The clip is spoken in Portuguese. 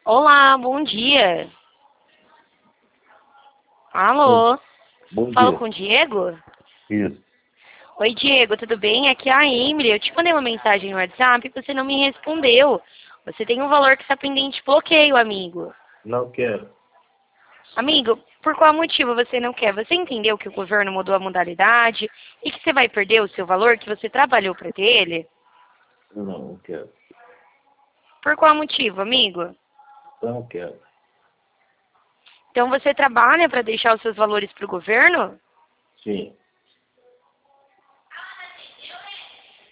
Olá, bom dia. Bom, Alô, bom falo dia. com o Diego? Isso. Oi, Diego, tudo bem? Aqui é a Emily. Eu te mandei uma mensagem no WhatsApp e você não me respondeu. Você tem um valor que está pendente de bloqueio, amigo. Não quero. Amigo, por qual motivo você não quer? Você entendeu que o governo mudou a modalidade e que você vai perder o seu valor que você trabalhou para ter ele? Não quero. Por qual motivo, amigo? Não quero. Então você trabalha para deixar os seus valores para o governo? Sim.